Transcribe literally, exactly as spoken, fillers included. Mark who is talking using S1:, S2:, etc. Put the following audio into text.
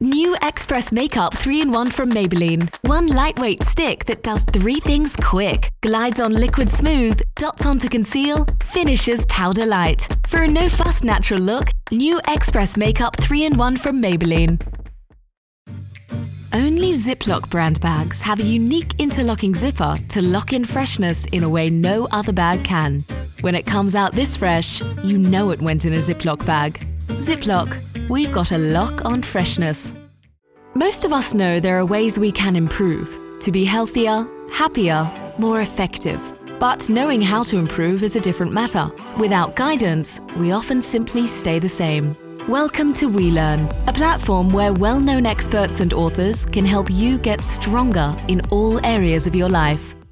S1: New Express Makeup three in one from Maybelline. One lightweight stick that does three things quick. Glides on liquid smooth, dots on to conceal, finishes powder light. For a no-fuss natural look, New Express Makeup three in one from Maybelline. Only Ziploc brand bags have a unique interlocking zipper to lock in freshness in a way no other bag can. When it comes out this fresh, you know it went in a Ziploc bag. Ziploc, we've got a lock on freshness. Most of us know there are ways we can improve to be healthier, happier, more effective. But knowing how to improve is a different matter. Without guidance, we often simply stay the same. Welcome to WeLearn, a platform where well-known experts and authors can help you get stronger in all areas of your life.